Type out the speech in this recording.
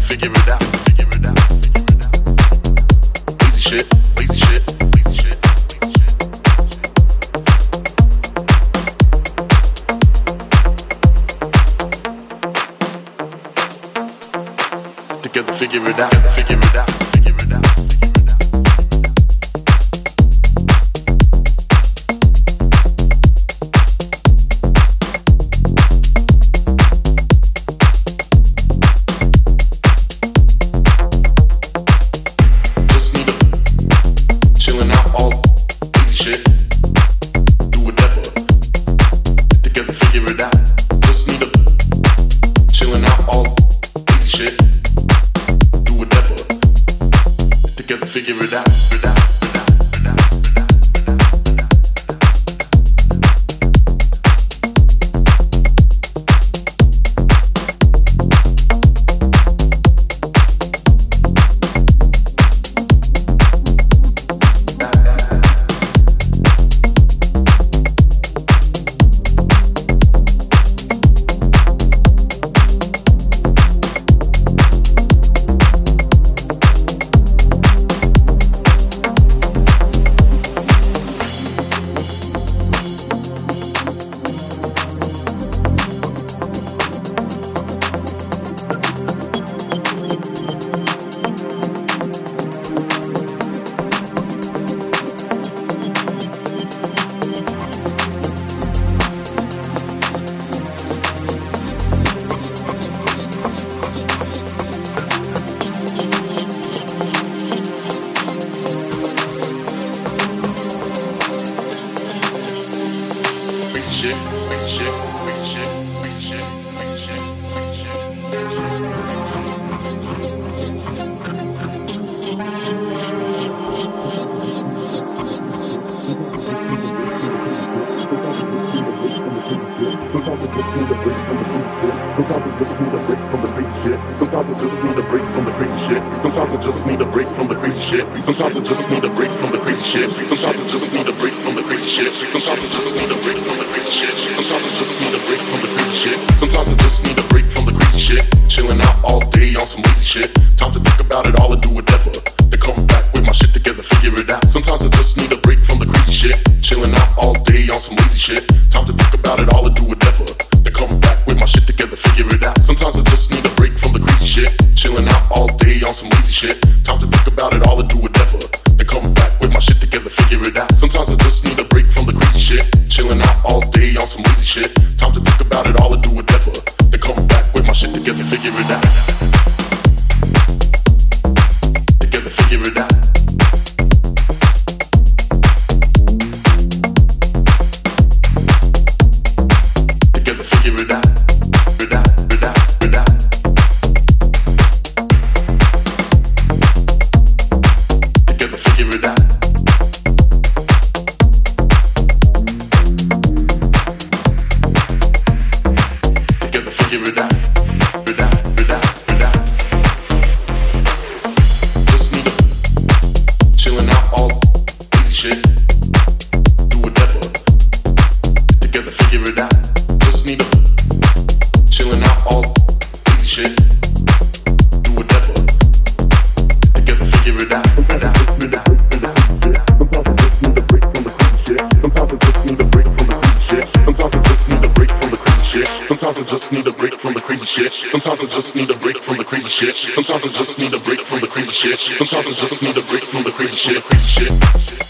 figure it out. Lazy shit, lazy shit, lazy shit. Together, figure it out, figure it out, figure it out. Figure it out, it out. Sometimes I just need a break from the crazy shit. Sometimes I just need a break from the crazy shit. Sometimes I just need a break from the crazy shit. Sometimes I just need a break from the crazy shit. Sometimes I just need a break from the crazy shit. Sometimes I just need a break from the crazy shit. Chilling out all day on some lazy shit. Time to think about it all and do whatever. Then come back with my shit together, figure it out. Sometimes I just need a break from the crazy shit. Chilling out all day on some lazy shit. Time to think about it all and do whatever. Then come back with my shit together, figure it out. Sometimes I just need a break from the crazy shit. Chilling out all day on some lazy shit. Time to think about it all and do whatever. Then come back with my shit together, figure it out. Sometimes I just need a break from the crazy shit. Chilling out all day on some lazy shit. Time to think about it all and do whatever. Then come back with my shit together, figure it out. Together, figure it out. Together, figure it out. It out, it out, it out. Together, figure it out. Together, figure it out. It out, it out, it out. Just need a chilling out all easy shit. Do whatever. Together, figure it out. Just need a chilling out all easy shit. Do whatever. Together, figure it out. It out, it out, it out, it out. Sometimes I just need a break from the crazy shit. Sometimes I just need a break from the crazy shit. Sometimes I just need a break from the crazy shit. Sometimes I just need a break from the crazy shit. Sometimes I just need a break from the crazy shit. Sometimes I just need a break from the crazy shit. Sometimes I just need a break from the crazy shit.